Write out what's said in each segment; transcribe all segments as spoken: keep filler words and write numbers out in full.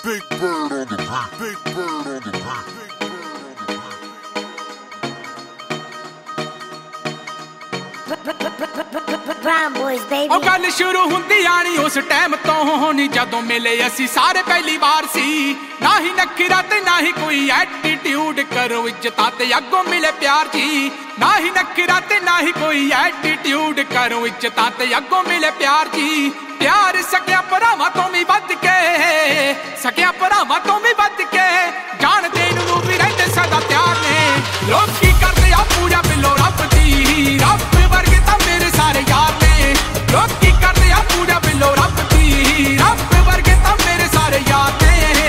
Big bird on the beat. Big bird on the beat. Brown boys, baby. ਉਹ ਗੱਲ ਸ਼ੁਰੂ ਹੁੰਦੀ ਆਣੀ ਉਸ ਟਾਈਮ ਤੋਂ ਨੀ ਜਦੋਂ ਮਿਲੇ ਅਸੀਂ ਸਾਰੇ ਪਹਿਲੀ ਵਾਰ ਸੀ। ਨਾ ਹੀ ਨਖਰਾ ਤੇ ਨਾ ਹੀ ਕੋਈ ਐਟੀਟਿਊਡ, ਕਰੋ ਇੱਜ਼ਤਾਂ ਤੇ ਅੱਗੋਂ ਮਿਲੇ ਪਿਆਰ ਜੀ। ਨਾ ਹੀ ਨਖਰਾ ਤੇ ਨਾ ਹੀ ਕੋਈ ਐਟੀਟਿਊਡ, ਕਰੋ ਇੱਜ਼ਤਾਂ ਤੇ ਅੱਗੋਂ ਮਿਲੇ ਪਿਆਰ ਜੀ। ਪਿਆਰ ਸਕਿਆ ਭਰਾਵਾਂ ਤੋਂ ਵੀ ਵੱਧ ਕੇ, ਸਕਿਆ ਭਰਾਵਾਂ ਤੋਂ ਵੀ ਵੱਧ ਕੇ, ਜਾਣ ਦੇਣ ਨੂੰ ਵੀ ਰਹਿੰਦੇ ਸਦਾ ਤਿਆਰ ਨੇ। ਲੋਕ ਕੀ ਕਰਦੇ ਆ ਪੂਜਾ ਬਿੱਲੋ ਰੱਬ ਦੀ, ਰੱਬ ਵਰਗੇ ਤਾਂ ਮੇਰੇ ਸਾਰੇ ਯਾਰ ਨੇ। ਲੋਕ ਕੀ ਕਰਦੇ ਆ ਪੂਜਾ ਬਿੱਲੋ ਰੱਬ ਦੀ, ਰੱਬ ਵਰਗੇ ਤਾਂ ਮੇਰੇ ਸਾਰੇ ਯਾਰ ਨੇ।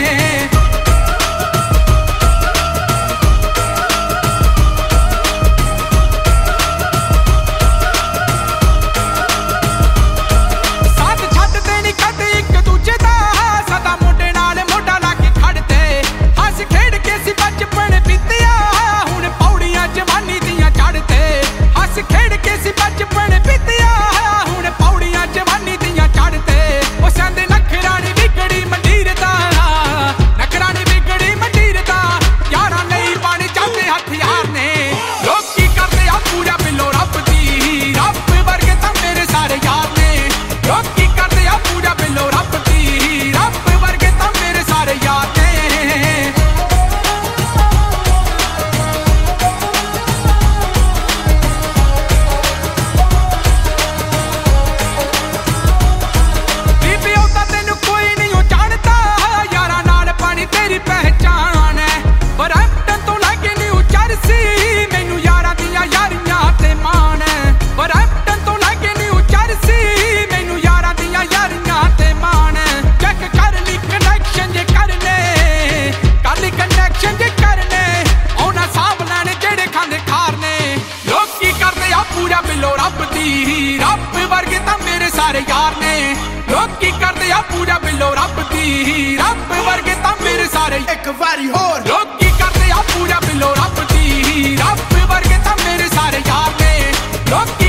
ਰੱਬ ਵਰਗੇ ਤਾਂ ਮੇਰੇ ਸਾਰੇ ਯਾਰ ਨੇ। ਲੋਕ ਕੀ ਕਰਦੇ ਆ ਪੂਜਾ ਬਿੱਲੋ ਰੱਬ ਦੀ, ਰੱਬ ਵਰਗੇ ਤਾਂ ਮੇਰੇ ਸਾਰੇ। ਇੱਕ ਵਾਰੀ ਹੋਰ ਲੋਕ ਕੀ ਕਰਦੇ ਆ ਪੂਜਾ ਬਿੱਲੋ ਰੱਬ ਦੀ, ਰੱਬ ਵਰਗੇ ਤਾਂ ਮੇਰੇ ਸਾਰੇ ਯਾਰ ਨੇ। ਲੋਕ